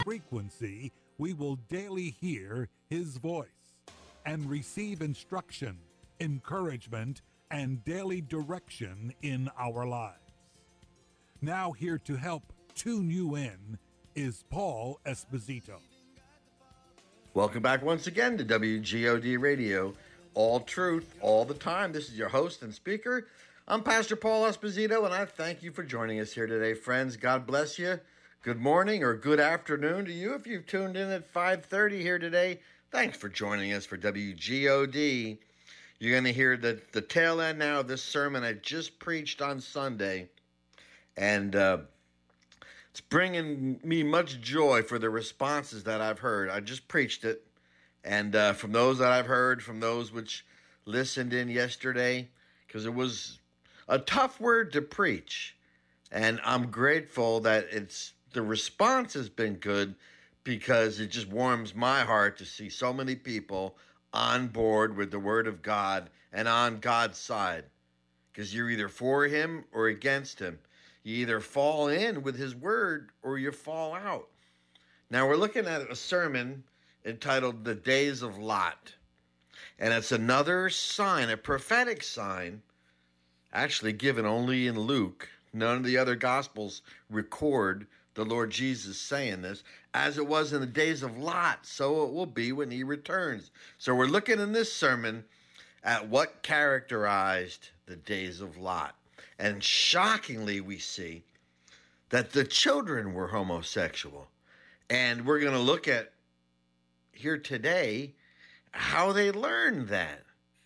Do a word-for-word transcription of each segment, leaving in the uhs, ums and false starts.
frequency we will daily hear His voice and receive instruction, encouragement, and daily direction in our lives. Now, here to help tune you in is Paul Esposito. Welcome back once again to W G O D Radio, all truth, all the time. This is your host and speaker. I'm Pastor Paul Esposito, and I thank you for joining us here today, friends. God bless you. Good morning or good afternoon to you if you've tuned in at five thirty here today. Thanks for joining us for W G O D. You're going to hear the, the tail end now of this sermon I just preached on Sunday, and uh, it's bringing me much joy for the responses that I've heard. I just preached it, and uh, from those that I've heard, from those which listened in yesterday, because it was a tough word to preach, and I'm grateful that it's the response has been good, because it just warms my heart to see so many people on board with the Word of God and on God's side, because you're either for Him or against Him. You either fall in with His Word or you fall out. Now we're looking at a sermon entitled The Days of Lot. And it's another sign, a prophetic sign, actually given only in Luke. None of the other Gospels record the Lord Jesus saying this. As it was in the days of Lot, so it will be when He returns. So we're looking in this sermon at what characterized the days of Lot. And shockingly, we see that the children were homosexual. And we're going to look at here today how they learned that.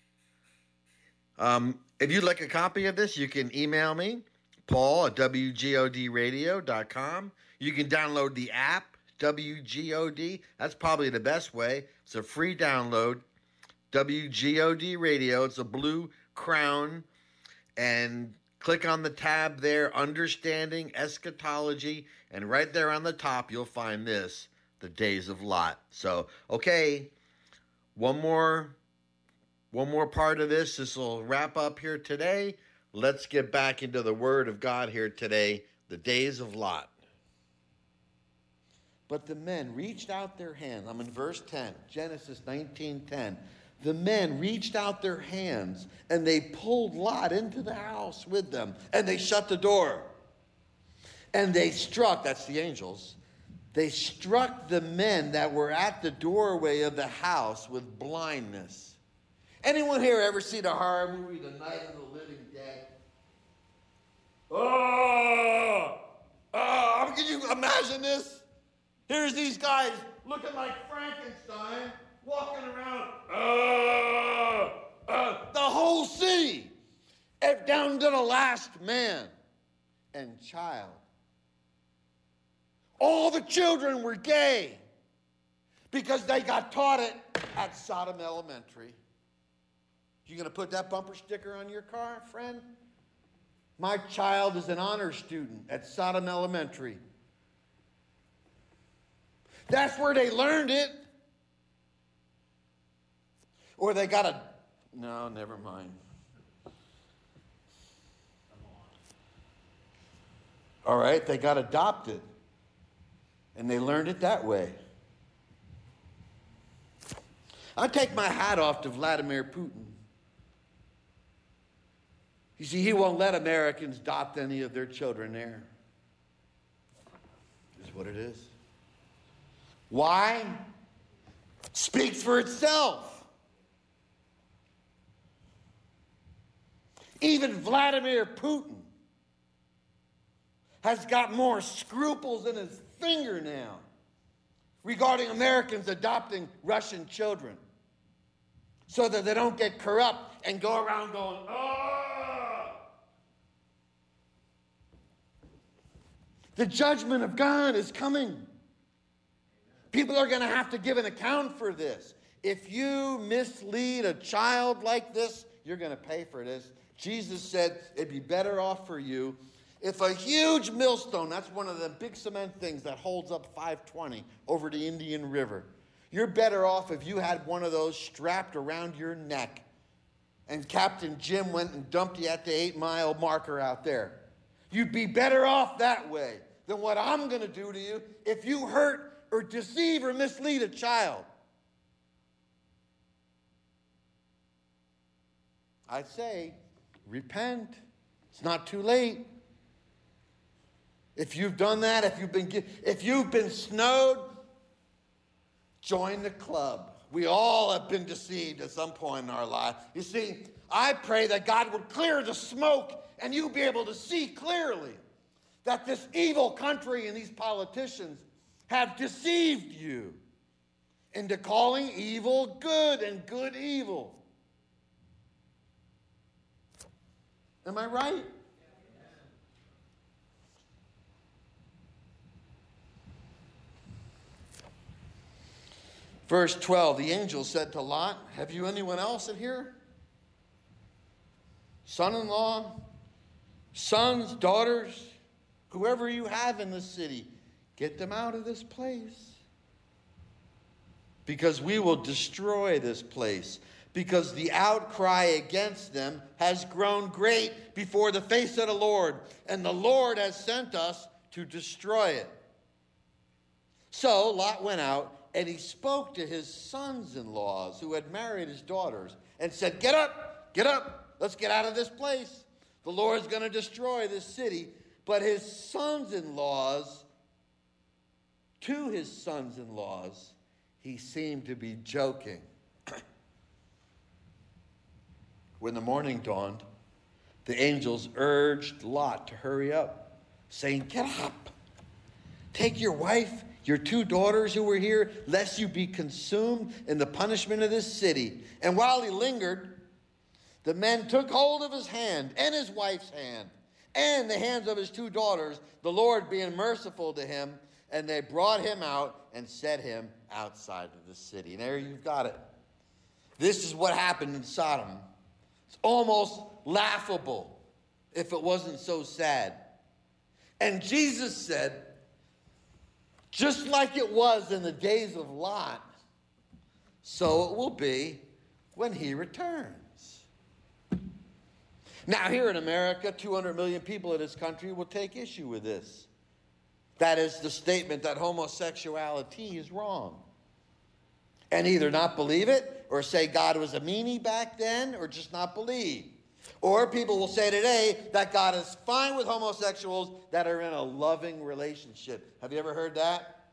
Um, if you'd like a copy of this, you can email me, Paul at W G O D radio dot com. You can download the app, W G O D. That's probably the best way. It's a free download, W G O D Radio. It's a blue crown, and click on the tab there, Understanding Eschatology, and right there on the top, you'll find this, The Days of Lot. So, okay, one more, one more part of this. This will wrap up here today. Let's get back into the Word of God here today, The Days of Lot. But the men reached out their hands. I'm in verse ten, Genesis nineteen ten. The men reached out their hands, and they pulled Lot into the house with them, and they shut the door. And they struck, that's the angels, they struck the men that were at the doorway of the house with blindness. Anyone here ever see the horror movie, The Night of the Living Dead? Oh! Oh! Can you imagine this? Here's these guys looking like Frankenstein, walking around, uh, uh, the whole city, down to the last man and child. All the children were gay because they got taught it at Sodom Elementary. You going to put that bumper sticker on your car, friend? My child is an honor student at Sodom Elementary. That's where they learned it. Or they got a... No, never mind. All right, they got adopted. And they learned it that way. I take my hat off to Vladimir Putin. You see, he won't let Americans adopt any of their children there. Is what it is. Why? Speaks for itself. Even Vladimir Putin has got more scruples in his fingernail regarding Americans adopting Russian children so that they don't get corrupt and go around going, oh! The judgment of God is coming. People are going to have to give an account for this. If you mislead a child like this, you're going to pay for this. Jesus said it'd be better off for you if a huge millstone, that's one of the big cement things that holds up five twenty over the Indian River. You're better off if you had one of those strapped around your neck and Captain Jim went and dumped you at the eight-mile marker out there. You'd be better off that way than what I'm going to do to you if you hurt or deceive or mislead a child. I say, repent. It's not too late. If you've done that, if you've been if you've been snowed, join the club. We all have been deceived at some point in our life. You see, I pray that God would clear the smoke and you be able to see clearly that this evil country and these politicians have deceived you into calling evil good and good evil. Am I right? Verse twelve, the angel said to Lot, have you anyone else in here? Son-in-law, sons, daughters, whoever you have in the city, get them out of this place. Because we will destroy this place. Because the outcry against them has grown great before the face of the Lord. And the Lord has sent us to destroy it. So Lot went out, and he spoke to his sons-in-laws who had married his daughters and said, get up, get up, let's get out of this place. The Lord's going to destroy this city. But his sons-in-laws, to his sons-in-laws, he seemed to be joking. When the morning dawned, the angels urged Lot to hurry up, saying, get up, take your wife, your two daughters who were here, lest you be consumed in the punishment of this city. And while he lingered, the men took hold of his hand and his wife's hand and the hands of his two daughters, the Lord being merciful to him, and they brought him out and set him outside of the city. And there you've got it. This is what happened in Sodom. It's almost laughable if it wasn't so sad. And Jesus said, just like it was in the days of Lot, so it will be when he returns. Now, here in America, two hundred million people in this country will take issue with this. That is the statement that homosexuality is wrong. And either not believe it, or say God was a meanie back then, or just not believe. Or people will say today that God is fine with homosexuals that are in a loving relationship. Have you ever heard that?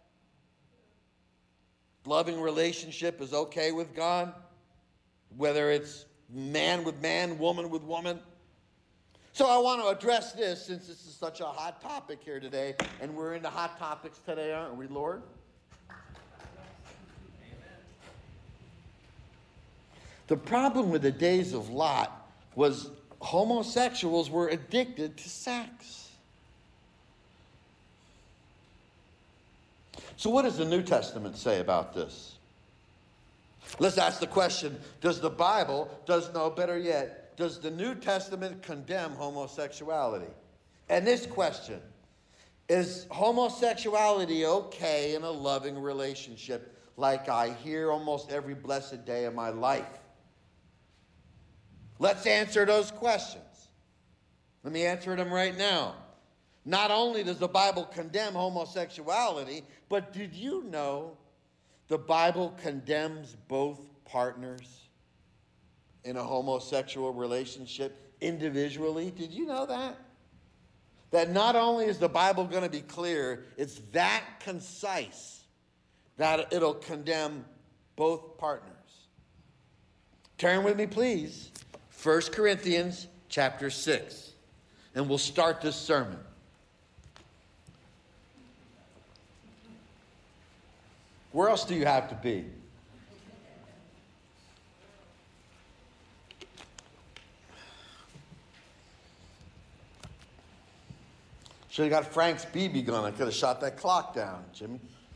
Loving relationship is okay with God, whether it's man with man, woman with woman. So I want to address this since this is such a hot topic here today, and we're into hot topics today, aren't we, Lord? The problem with the days of Lot was homosexuals were addicted to sex. So what does the New Testament say about this? Let's ask the question, does the Bible, does no better yet, does the New Testament condemn homosexuality? And this question, is homosexuality okay in a loving relationship like I hear almost every blessed day of my life? Let's answer those questions. Let me answer them right now. Not only does the Bible condemn homosexuality, but did you know the Bible condemns both partners in a homosexual relationship individually? Did you know that? That not only is the Bible going to be clear, it's that concise that it'll condemn both partners. Turn with me, please. First Corinthians chapter six. And we'll start this sermon. Where else do you have to be? Should have got Frank's B B gun. I could have shot that clock down, Jimmy.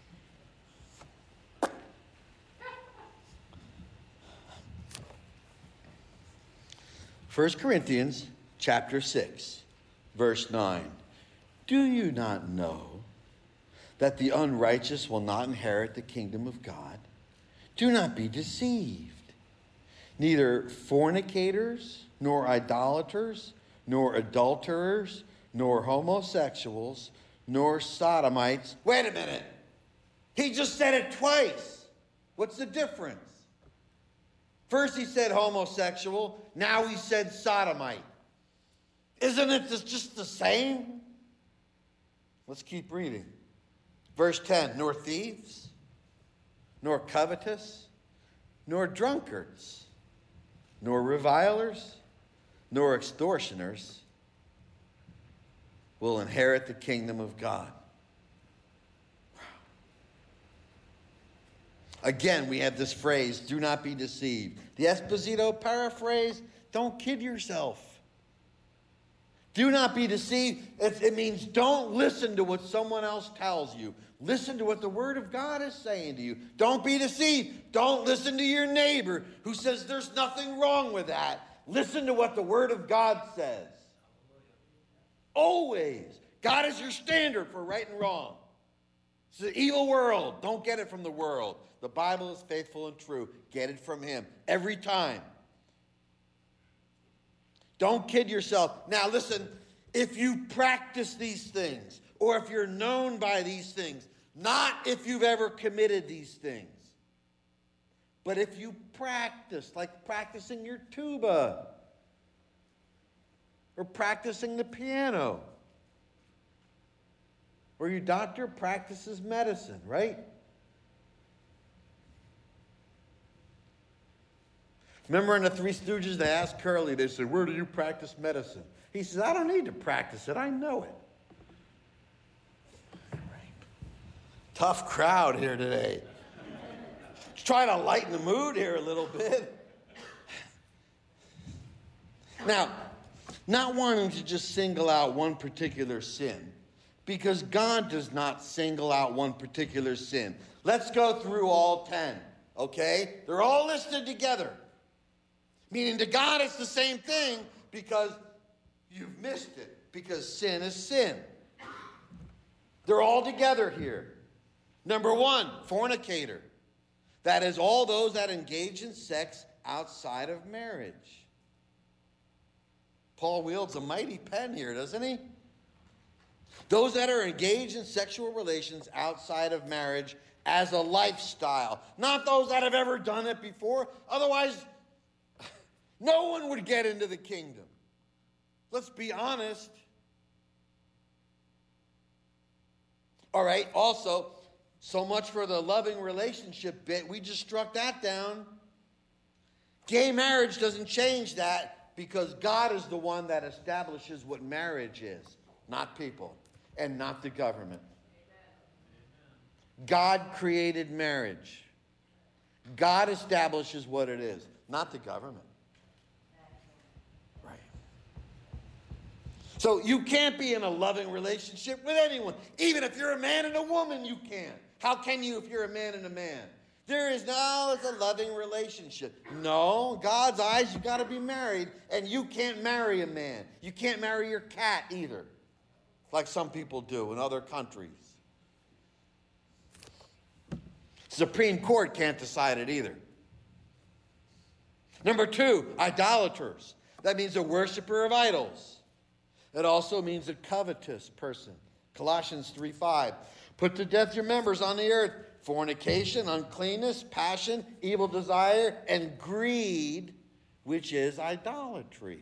First Corinthians chapter six, verse nine. Do you not know that the unrighteous will not inherit the kingdom of God? Do not be deceived. Neither fornicators, nor idolaters, nor adulterers, nor homosexuals, nor sodomites. Wait a minute. He just said it twice. What's the difference? First he said homosexual, now he said sodomite. Isn't it just the same? Let's keep reading. Verse ten, nor thieves, nor covetous, nor drunkards, nor revilers, nor extortioners will inherit the kingdom of God. Again, we have this phrase, do not be deceived. The Esposito paraphrase, don't kid yourself. Do not be deceived. It, it means don't listen to what someone else tells you. Listen to what the Word of God is saying to you. Don't be deceived. Don't listen to your neighbor who says there's nothing wrong with that. Listen to what the Word of God says. Always. God is your standard for right and wrong. It's an evil world. Don't get it from the world. The Bible is faithful and true. Get it from Him every time. Don't kid yourself. Now listen, if you practice these things, or if you're known by these things, not if you've ever committed these things, but if you practice, like practicing your tuba, or practicing the piano, or your doctor practices medicine, right? Remember in the Three Stooges, they asked Curly, they said, where do you practice medicine? He says, I don't need to practice it, I know it. Tough crowd here today. Let's try to lighten the mood here a little bit. Now, not wanting to just single out one particular sin, because God does not single out one particular sin. Let's go through all ten, okay? They're all listed together. Meaning to God it's the same thing because you've missed it. Because sin is sin. They're all together here. Number one, fornicator. That is all those that engage in sex outside of marriage. Paul wields a mighty pen here, doesn't he? Those that are engaged in sexual relations outside of marriage as a lifestyle. Not those that have ever done it before. Otherwise, no one would get into the kingdom. Let's be honest. All right, also, so much for the loving relationship bit. We just struck that down. Gay marriage doesn't change that because God is the one that establishes what marriage is, not people and not the government. God created marriage. God establishes what it is, not the government. So you can't be in a loving relationship with anyone. Even if you're a man and a woman, you can't. How can you if you're a man and a man? There is no, it's a loving relationship. No, God's eyes, you've got to be married, and you can't marry a man. You can't marry your cat either, like some people do in other countries. Supreme Court can't decide it either. Number two, idolaters. That means a worshiper of idols. It also means a covetous person. Colossians three five. Put to death your members on the earth. Fornication, uncleanness, passion, evil desire, and greed, which is idolatry.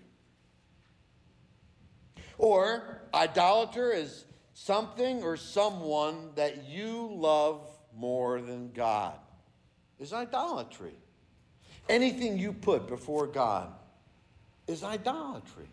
Or, idolater is something or someone that you love more than God. Is idolatry. Anything you put before God is idolatry.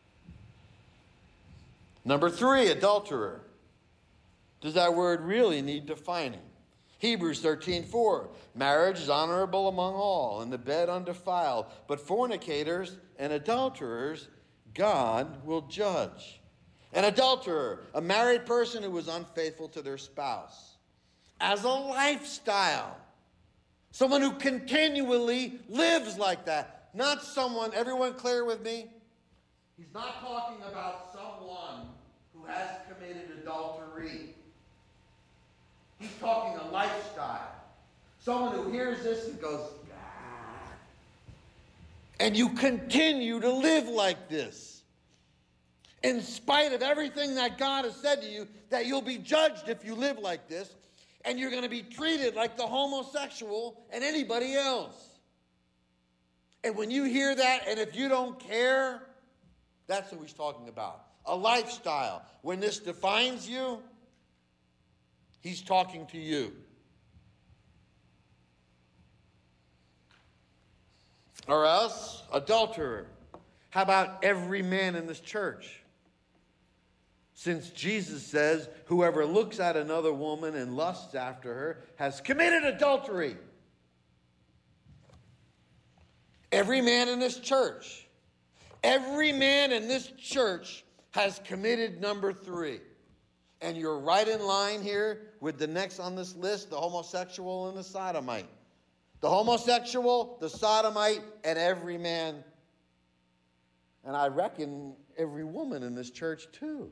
Number three, adulterer. Does that word really need defining? Hebrews thirteen four. Marriage is honorable among all, and the bed undefiled. But fornicators and adulterers, God will judge. An adulterer, a married person who was unfaithful to their spouse. As a lifestyle. Someone who continually lives like that. Not someone, everyone clear with me? He's not talking about someone who has committed adultery. He's talking a lifestyle. Someone who hears this and goes, ah. And you continue to live like this. In spite of everything that God has said to you, that you'll be judged if you live like this. And you're going to be treated like the homosexual and anybody else. And when you hear that, and if you don't care, that's what he's talking about. A lifestyle. When this defines you, he's talking to you. Or else, adulterer. How about every man in this church? Since Jesus says, whoever looks at another woman and lusts after her has committed adultery. Every man in this church, every man in this church has committed number three. And you're right in line here with the next on this list, the homosexual and the sodomite. The homosexual, the sodomite, and every man. And I reckon every woman in this church too.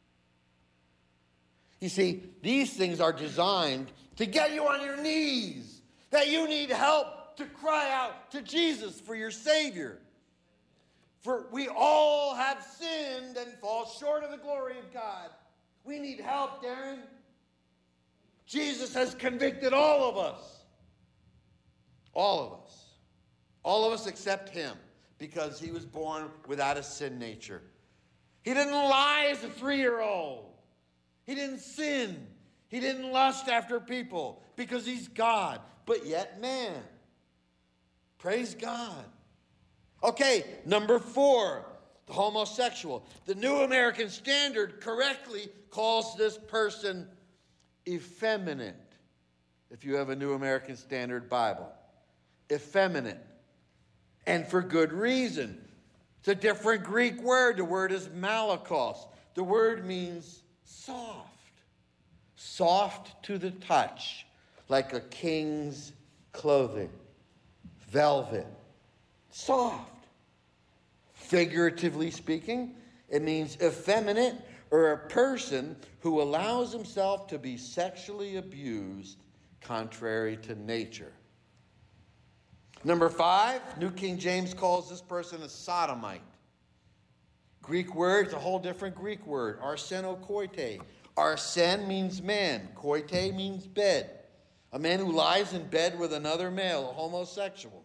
You see, these things are designed to get you on your knees, that you need help to cry out to Jesus for your Savior. For we all have sinned and fall short of the glory of God. We need help, Darren. Jesus has convicted all of us. All of us. All of us except him, because he was born without a sin nature. He didn't lie as a three-year-old. He didn't sin. He didn't lust after people because he's God, but yet man. Praise God. Okay, number four, the homosexual. The New American Standard correctly calls this person effeminate, if you have a New American Standard Bible. Effeminate. And for good reason. It's a different Greek word. The word is malakos. The word means soft. Soft to the touch, like a king's clothing. Velvet. Soft. Figuratively speaking, it means effeminate, or a person who allows himself to be sexually abused contrary to nature. Number five, New King James calls this person a sodomite. Greek word, it's a whole different Greek word, arsenokoite. Arsen means man, koite means bed. A man who lies in bed with another male, a homosexual.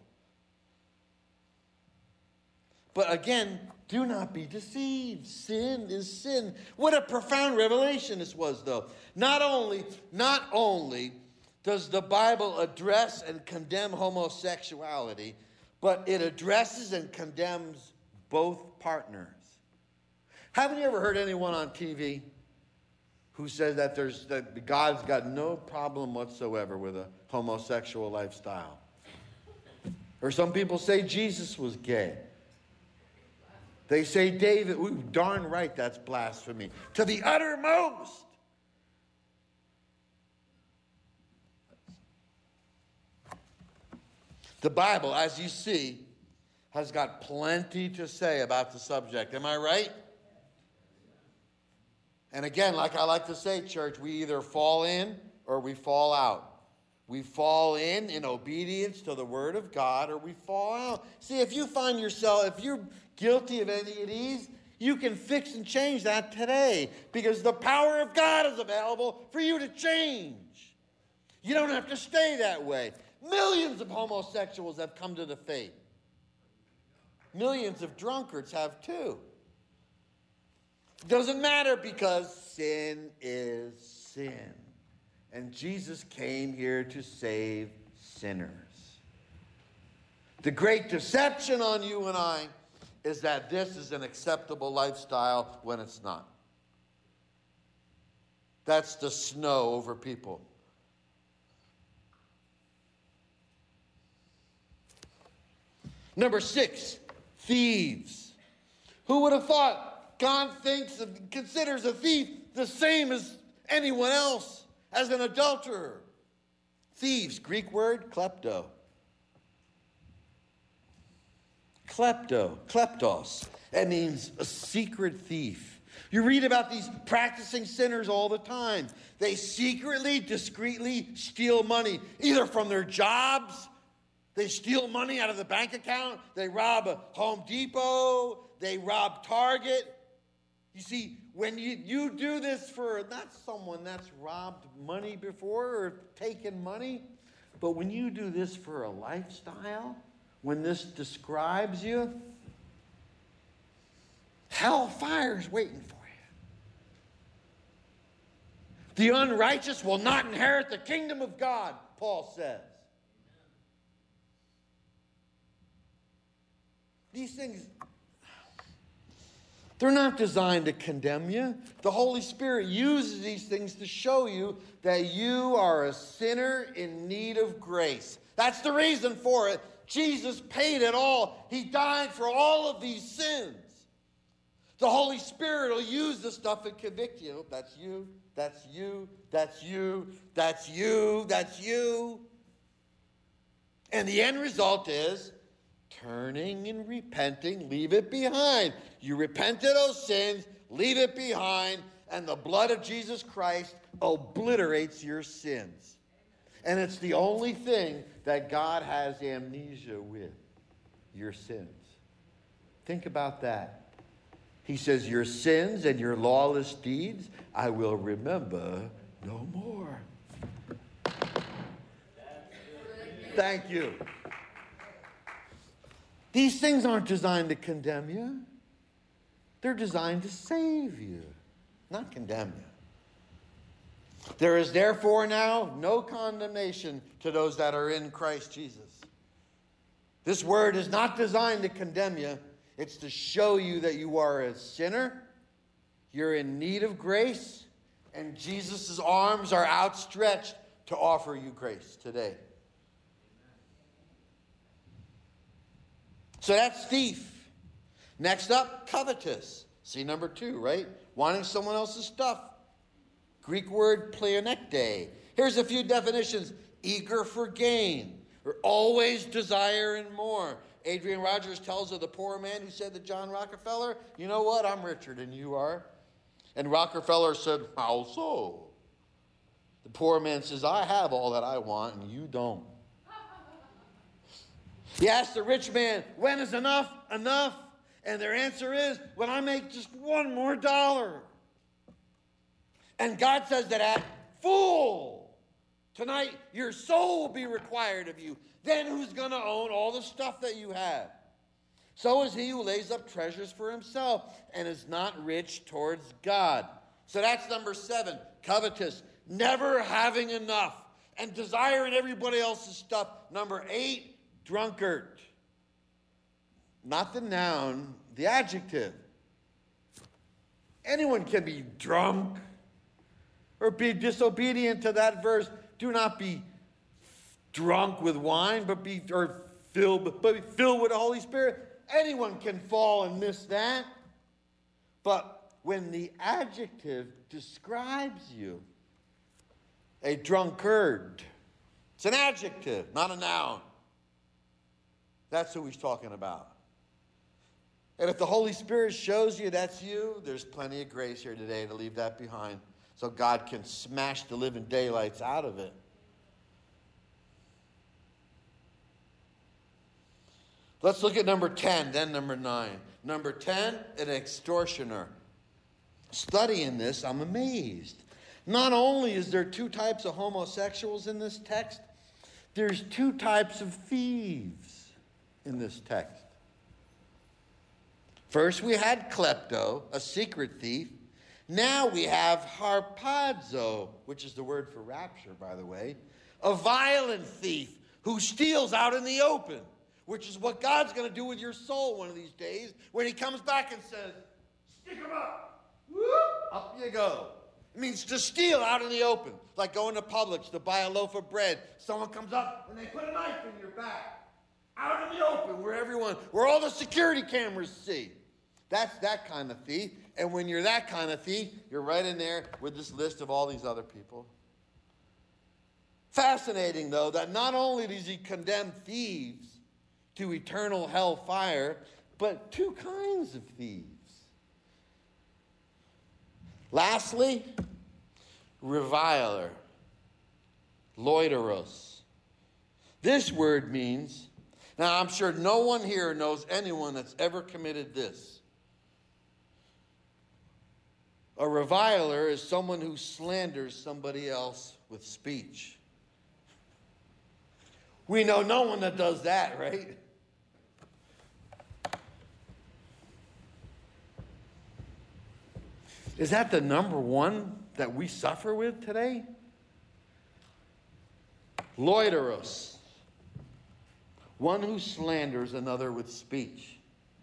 But again, do not be deceived. Sin is sin. What a profound revelation this was, though. Not only, not only does the Bible address and condemn homosexuality, but it addresses and condemns both partners. Haven't you ever heard anyone on T V who says that there's that God's got no problem whatsoever with a homosexual lifestyle? Or some people say Jesus was gay. They say David, ooh, darn right, that's blasphemy. To the uttermost. The Bible, as you see, has got plenty to say about the subject. Am I right? And again, like I like to say, church, we either fall in or we fall out. We fall in in obedience to the Word of God, or we fall out. See, if you find yourself, if you're guilty of any of these, you can fix and change that today, because the power of God is available for you to change. You don't have to stay that way. Millions of homosexuals have come to the faith. Millions of drunkards have too. Doesn't matter, because sin is sin. And Jesus came here to save sinners. The great deception on you and I is that this is an acceptable lifestyle when it's not. That's the snow over people. Number six, thieves. Who would have thought God thinks of, considers a thief the same as anyone else, as an adulterer? Thieves, Greek word, klepto. Klepto, kleptos. That means a secret thief. You read about these practicing sinners all the time. They secretly, discreetly steal money, either from their jobs. They steal money out of the bank account. They rob a Home Depot. They rob Target. You see, when you, you do this for not someone that's robbed money before or taken money, but when you do this for a lifestyle, when this describes you, hellfire's waiting for you. The unrighteous will not inherit the kingdom of God, Paul says. These things, they're not designed to condemn you. The Holy Spirit uses these things to show you that you are a sinner in need of grace. That's the reason for it. Jesus paid it all. He died for all of these sins. The Holy Spirit will use this stuff and convict you. That's you, that's you, that's you, that's you, that's you. And the end result is turning and repenting, leave it behind. You repent of those sins, leave it behind, and the blood of Jesus Christ obliterates your sins. And it's the only thing that God has amnesia with, your sins. Think about that. He says, your sins and your lawless deeds, I will remember no more. Thank you. These things aren't designed to condemn you. They're designed to save you, not condemn you. There is therefore now no condemnation to those that are in Christ Jesus. This word is not designed to condemn you. It's to show you that you are a sinner, you're in need of grace, and Jesus' arms are outstretched to offer you grace today. So that's thief. Next up, covetous. See number two, right? Wanting someone else's stuff. Greek word pleonekte. Here's a few definitions. Eager for gain, or always desiring more. Adrian Rogers tells of the poor man who said to John Rockefeller, you know what, I'm richer than you are. And Rockefeller said, how so? The poor man says, I have all that I want and you don't. He asked the rich man, when is enough enough? And their answer is, when I make just one more dollar. And God says to that, fool, tonight your soul will be required of you. Then who's going to own all the stuff that you have? So is he who lays up treasures for himself and is not rich towards God. So that's number seven, covetous, never having enough and desiring everybody else's stuff. Number eight, drunkard. Not the noun, the adjective. Anyone can be drunk or be disobedient to that verse. Do not be drunk with wine, but be or filled, but be filled with the Holy Spirit. Anyone can fall and miss that. But when the adjective describes you, a drunkard, it's an adjective, not a noun. That's who he's talking about. And if the Holy Spirit shows you that's you, there's plenty of grace here today to leave that behind so God can smash the living daylights out of it. Let's look at number ten, then number nine. Number ten, an extortioner. Studying this, I'm amazed. Not only is there two types of homosexuals in this text, there's two types of thieves in this text. First, we had klepto, a secret thief. Now we have harpazo, which is the word for rapture, by the way, a violent thief who steals out in the open, which is what God's going to do with your soul one of these days when he comes back and says, stick him up. Whoop, up you go. It means to steal out in the open, like going to Publix to buy a loaf of bread. Someone comes up and they put a knife in your back. Out in the open where everyone, where all the security cameras see. That's that kind of thief. And when you're that kind of thief, you're right in there with this list of all these other people. Fascinating, though, that not only does he condemn thieves to eternal hellfire, but two kinds of thieves. Lastly, reviler, loiteros. This word means, now I'm sure no one here knows anyone that's ever committed this. A reviler is someone who slanders somebody else with speech. We know no one that does that, right? Is that the number one that we suffer with today? Loiteros, one who slanders another with speech.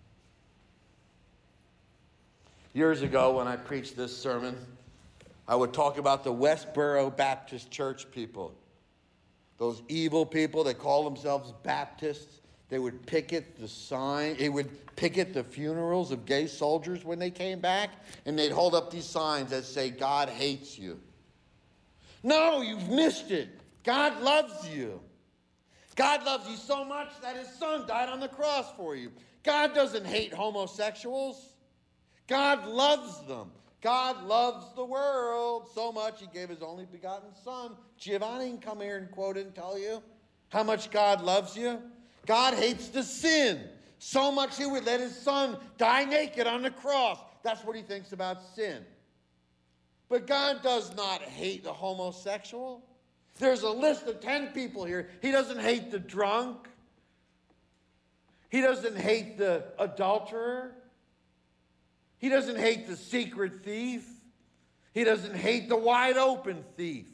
Years ago, when I preached this sermon, I would talk about the Westboro Baptist Church people. Those evil people that call themselves Baptists. They would picket the sign. They would picket the funerals of gay soldiers when they came back, and they'd hold up these signs that say, God hates you. No, you've missed it. God loves you. God loves you so much that his son died on the cross for you. God doesn't hate homosexuals. God loves them. God loves the world so much he gave his only begotten son. Giovanni can come here and quote it and tell you how much God loves you. God hates the sin so much he would let his son die naked on the cross. That's what he thinks about sin. But God does not hate the homosexual. There's a list of ten people here. He doesn't hate the drunk. He doesn't hate the adulterer. He doesn't hate the secret thief. He doesn't hate the wide open thief.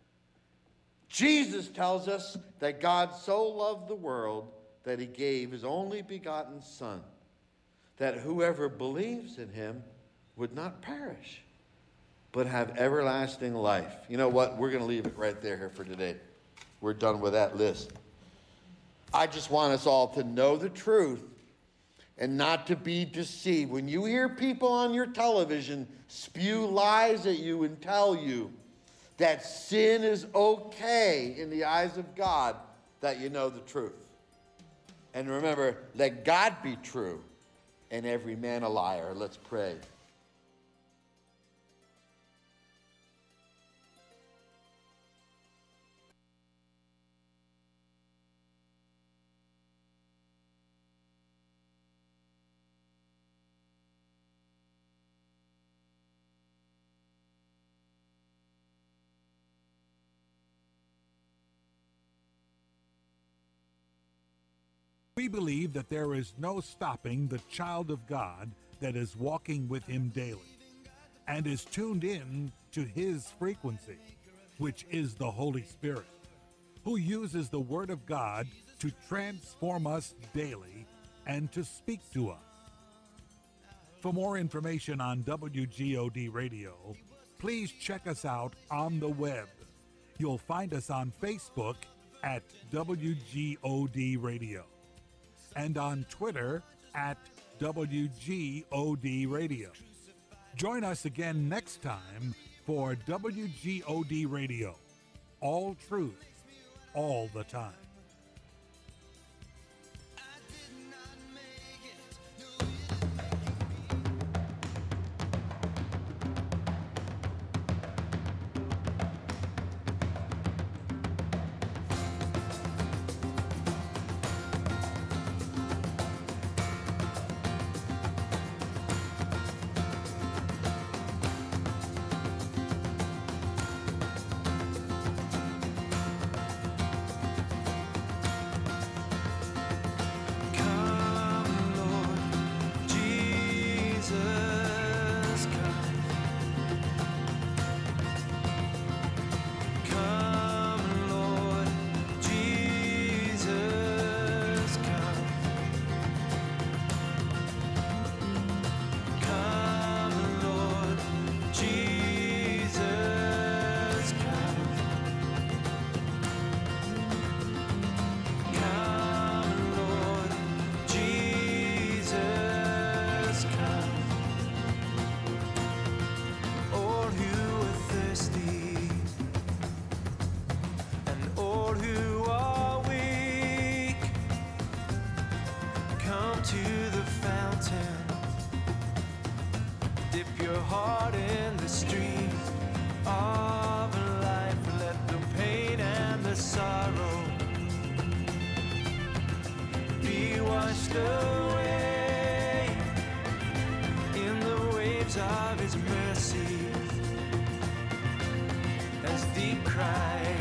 Jesus tells us that God so loved the world that he gave his only begotten Son, that whoever believes in him would not perish, but have everlasting life. You know what? We're going to leave it right there here for today. We're done with that list. I just want us all to know the truth and not to be deceived. When you hear people on your television spew lies at you and tell you that sin is okay in the eyes of God, that you know the truth. And remember, let God be true and every man a liar. Let's pray. We believe that there is no stopping the child of God that is walking with him daily and is tuned in to his frequency, which is the Holy Spirit, who uses the Word of God to transform us daily and to speak to us. For more information on W G O D Radio, please check us out on the web. You'll find us on Facebook at W G O D Radio and on Twitter at W G O D Radio. Join us again next time for W G O D Radio. All truth, all the time. of his mercy, as deep cries